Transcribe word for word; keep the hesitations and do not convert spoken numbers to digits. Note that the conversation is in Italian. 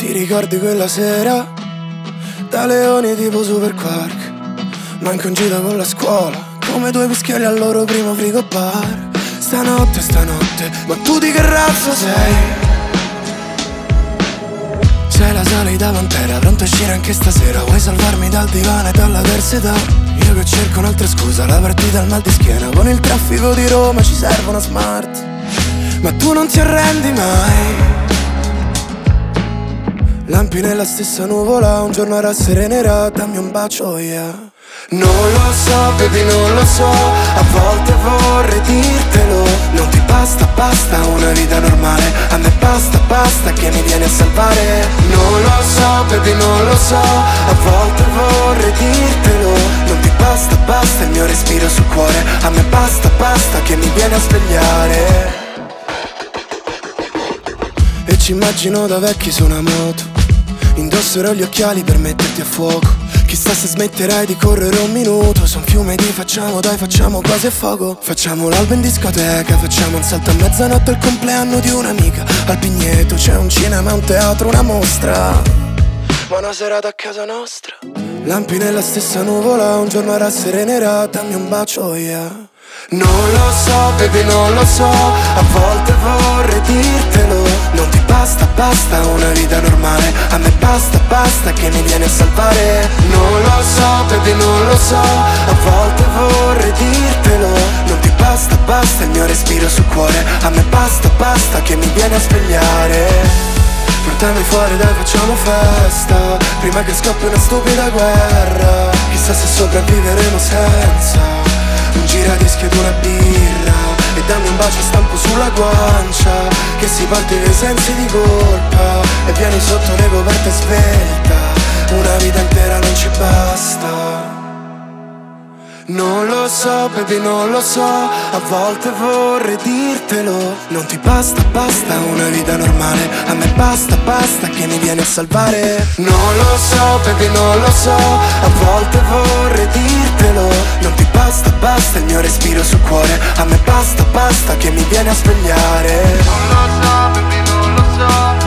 Ti ricordi quella sera? Da leoni tipo Super Quark, manco in gita con la scuola, come due pischioli al loro primo frigo bar. Stanotte, stanotte, ma tu di che razza sei? Sei la solita pantera, pronta a uscire anche stasera. Vuoi salvarmi dal divano e dalla terza età? Io che cerco un'altra scusa, la partita al mal di schiena. Con il traffico di Roma ci serve una smart, ma tu non ti arrendi mai. Lampi nella stessa nuvola, un giorno rasserenerà, dammi un bacio, yeah. Non lo so, baby, non lo so, a volte vorrei dirtelo. Non ti basta, basta una vita normale, a me basta, basta che mi vieni a salvare. Non lo so, baby, non lo so, a volte vorrei dirtelo. Non ti basta, basta il mio respiro sul cuore, a me basta, basta che mi vieni a svegliare. E ci immagino da vecchi su una moto, indosserò gli occhiali per metterti a fuoco. Chissà se smetterai di correre un minuto su un fiume di facciamo, dai facciamo quasi a fuoco. Facciamo l'alba in discoteca, facciamo un salto a mezzanotte al compleanno di un'amica. Al Pigneto c'è un cinema, un teatro, una mostra, ma una serata a casa nostra. Lampi nella stessa nuvola, un giorno rasserenerà, dammi un bacio, yeah. Non lo so, baby, non lo so, a volte vorrei dirtelo. Non ti basta, basta una vita normale, a me basta, basta che mi vieni a salvare. Non lo so, baby, non lo so, a volte vorrei dirtelo. Non ti basta, basta il mio respiro sul cuore, a me basta, basta che mi vieni a svegliare. Portami fuori, dai facciamo festa, prima che scoppi una stupida guerra. Chissà se sopravviveremo senza un giradischi ed una birra. E dammi un bacio stampo sulla guancia, che si parte dai sensi di colpa. E vieni sotto le coperte svelta, una vita intera non ci basta. Non lo so, baby, non lo so, a volte vorrei dirtelo. Non ti basta, basta una vita normale, a me basta, basta che mi vieni a salvare. Non lo so, baby, non lo so, a volte vorrei dirtelo. Non ti basta, basta il mio respiro sul cuore, a me basta, basta che mi vieni a svegliare. Non lo so, baby, non lo so,